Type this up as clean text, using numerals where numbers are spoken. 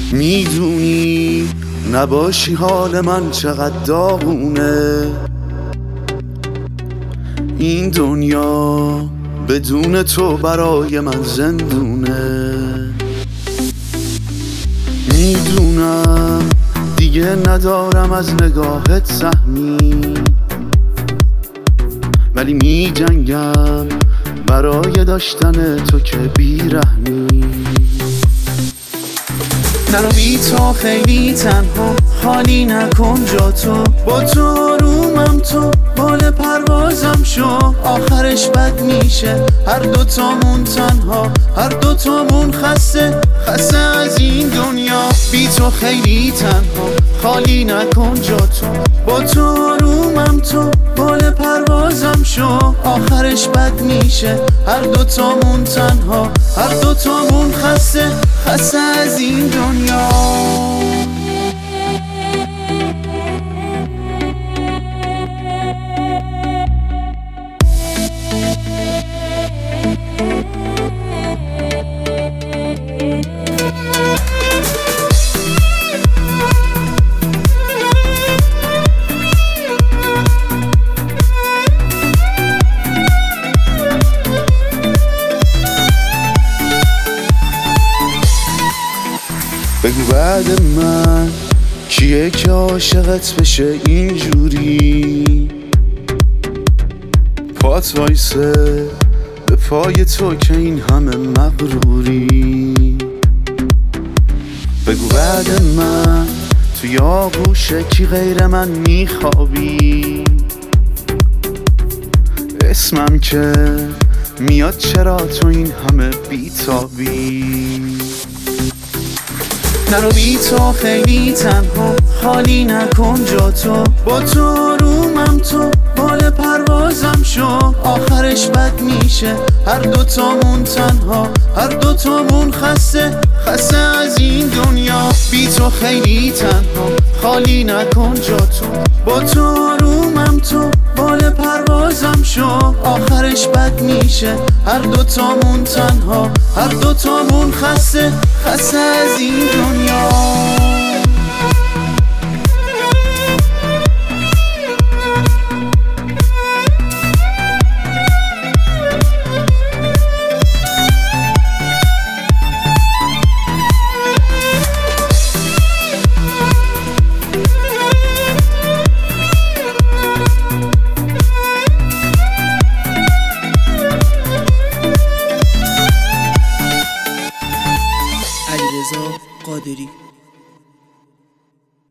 میدونی نباشی حال من چقدر داغونه. این دنیا بدون تو برای من زندونه. میدونم دیگه ندارم از نگاهت سهمی، ولی می جنگم برای داشتن تو که بیرحمی. نرو بی تو خیلی تنها، خالی نکن جا تو، با تو آرومم تو، بال پروازم شو. آخرش بد میشه هر دوتامون تنها، هر دوتامون خسته از این دنیا. بی تو خیلی تنها، خالی نکن جا تو، با تو آرومم تو، بال پروازم شو. آخرش بد میشه هر دوتامون تنها، هر دوتامون خسته از این دنیا. بگو بعد من کیه که عاشقت بشه اینجوری، پات وایسه به پای تو که این همه مغروری. بگو بعد من توی آغوشه کی غیر من میخوابی، اسمم که میاد چرا تو این همه بیتابی. نرو بی تو خیلی تنها، خالی نکن جا تو، با تو آرومم تو، بال پروازم شو. آخرش بد میشه هر دوتامون تنها، هر دوتامون خسته از این دنیا. بی تو خیلی تنها، خالی نکن جا تو، با تو آرومم تو، بال پروازم شو. آخرش بد میشه هر دوتامون تنها، هر دوتامون خسته از این دنیا. علیرضا قادری.